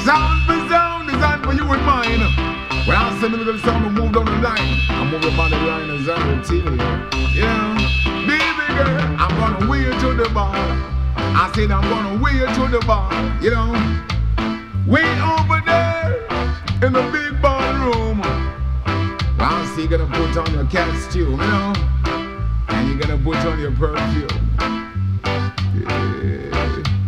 Sound for sound, designed for you and mine. When I say me little sound, I move down the line. I move your body line as I will tell you. Yeah, baby girl, I'm gonna wheel you to the bar. I said I'm gonna wheel you to the bar. You know, way over there in the big ballroom. I see you're gonna put on your costume, you know, and you're gonna put on your perfume. Yeah.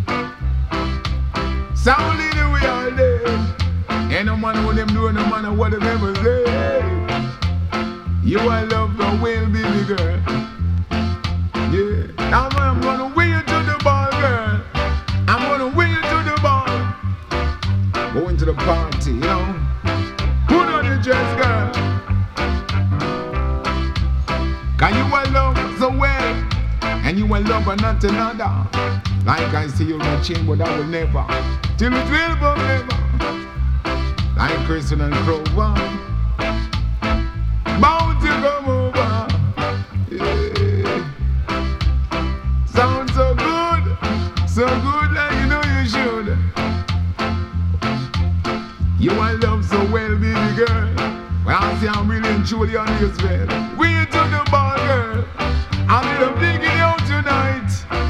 Sound leader we are there. Ain't no matter what them doing, no matter what them ever say. You I love the well, baby girl. Yeah. Now I'm gonna wheel you to the bar, girl. I'm gonna wheel you to the bar. Going to the party, you know. Put on your dress, girl. Cause you will love so well, and you will love not another. Like I see you watching, but I will never, till it will forever. Like Christian and Clover, bound to come over. Yeah. Sounds so good like you know you should. You will love so well, baby girl. Well, I see I'm really and truly on this bed. We to the bar, girl. I'm digging you out tonight.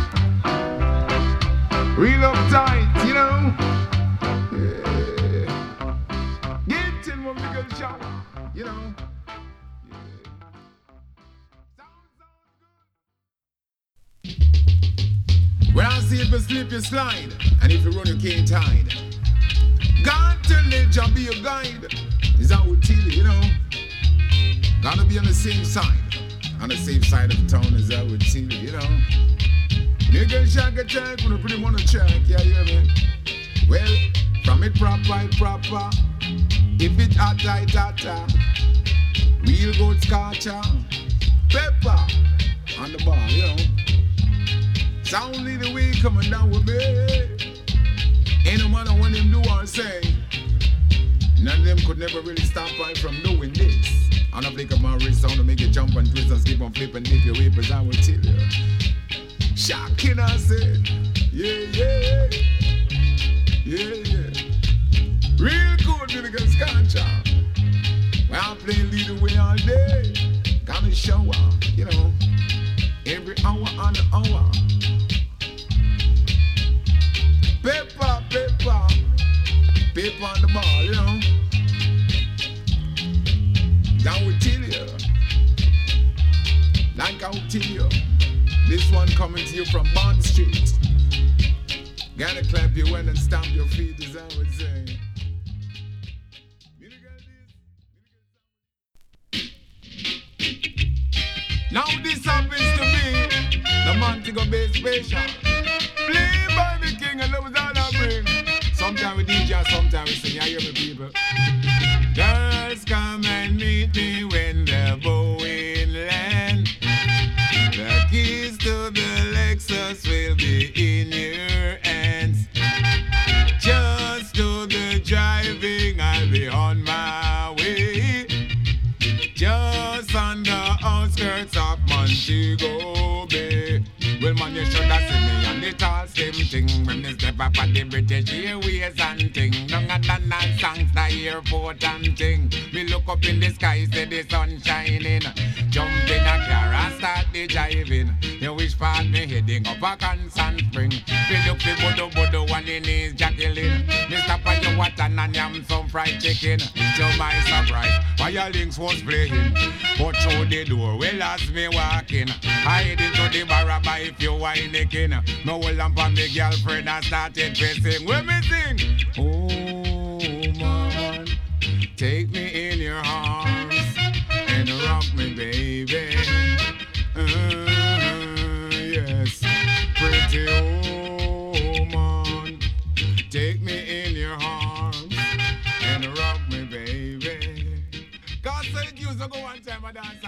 Real uptight, you know. Yeah. Get in one big shower, you know. Yeah. When I see if you slip, you slide. And if you run, you can't hide. God tell nature be your guide. Is that what tell you know? Gotta be on the same side. On the safe side of the town is that what tell you know? Nigga shack attack when I put him on the track, yeah, you hear me? Well, from it proper. If it hot, real good scotcha. Pepper on the bar, you know? Sound leader way coming down with me. Ain't no matter what them do or say. None of them could never really stop right from doing this. On a flick of my wrist, sound to make you jump and twist and skip and flip and dip your whippers, I will tell you. Shocking, I said. Yeah. Real good, nigga, scotcha. Well, I'm playing lead the way all day. Gonna show up, you know, every hour on the hour. Paper on the ball, you know. That will tell you. Like I will tell you. This one coming to you from Bond Street. Gotta clap your hands and stamp your feet, as I would say. Now this happens to me, the Montego Bay Special. Play by the king and that was all I bring. Sometimes we DJ, sometimes we sing. I hear me, people. Girls come and meet me when they're going land. The keys to the Lexus will be in your hands. Just do the driving, I'll be on my way. Just on the outskirts of Montego Bay. Well, man, you should have seen me on the tall same thing. When they step up at the British Airways and thing. Down at the night songs, the airport and thing. Me look up in the sky, see the sun shining. Jump in a car and start the driving. You wish part me heading up a Constant Spring. Feel look the bodo one in his Jacqueline. Me stop at your water and yam some fried chicken. To my surprise, Firelings was playing. But through the door, well as me walking. I head into the bar by if you whining. No hold on for me girlfriend and started pressing. When me sing, oh man, take me in your arms and rock me, baby. Yes, pretty woman, take me in your arms and rock me, baby. God said you so go one time I dance.